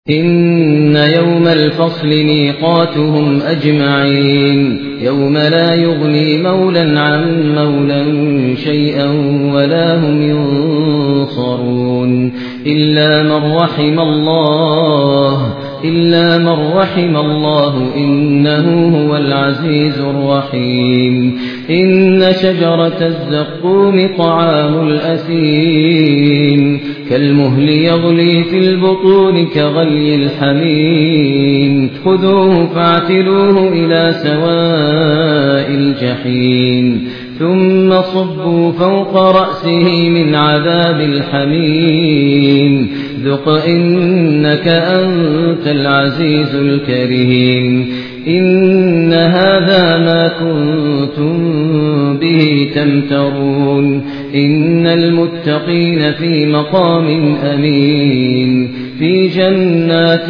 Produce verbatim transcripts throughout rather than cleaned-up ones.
إن يوم الفصل ميقاتهم أجمعين يوم لا يغني مولى عن مولى شيئا ولا هم ينصرون إلا من رحم الله إلا من رحم الله إنه هو العزيز الرحيم إن شجرة الزقوم طعام الأثيم كالمهل يغلي في البطون كغلي الحميم خذوه فاعتلوه إلى سواء الجحيم ثم صبوا فوق رأسه من عذاب الحميم ذق إنك أنت العزيز الكريم إن هذا ما كنتم به تمترون إن المتقين في مقام أمين في جنات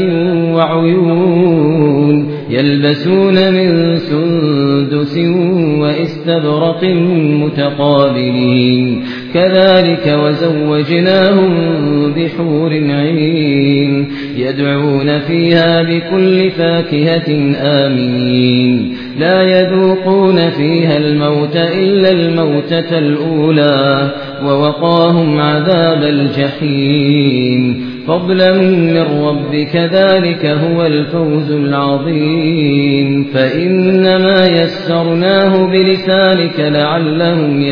وعيون يلبسون من سندس واستبرق متقابلين كذلك وزوجناهم بحور عين يدعون فيها بكل فاكهة آمنين لا يذوقون فيها الموت إلا الموتة الأولى ووقاهم عذاب الجحيم فضلا من ربك ذلك هو الفوز العظيم فإنما يسرناه بلسانك لعلهم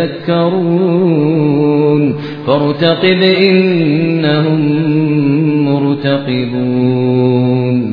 يتذكرون فارتقب إنهم مرتقبون